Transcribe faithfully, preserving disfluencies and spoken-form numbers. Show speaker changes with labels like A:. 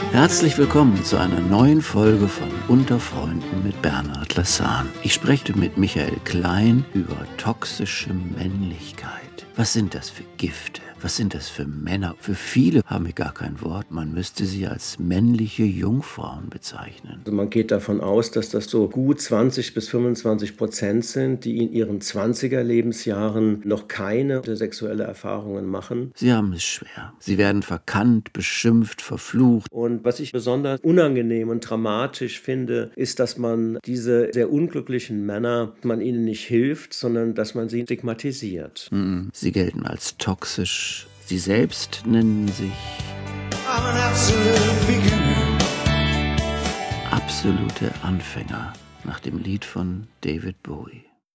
A: Herzlich willkommen zu einer neuen Folge von Unter Freunden mit Bernhard Lassan. Ich spreche mit Michael Klein über toxische Männlichkeit. Was sind das für Gifte? Was sind das für Männer? Für viele haben wir gar kein Wort. Man müsste sie als männliche Jungfrauen bezeichnen.
B: Also man geht davon aus, dass das so gut zwanzig bis fünfundzwanzig Prozent sind, die in ihren zwanziger Lebensjahren noch keine sexuelle Erfahrungen machen.
A: Sie haben es schwer. Sie werden verkannt, beschimpft, verflucht.
B: Und was ich besonders unangenehm und dramatisch finde, ist, dass man diese sehr unglücklichen Männer, man ihnen nicht hilft, sondern dass man sie stigmatisiert.
A: Sie gelten als toxisch. Sie selbst nennen sich absolute Anfänger nach dem Lied von David Bowie.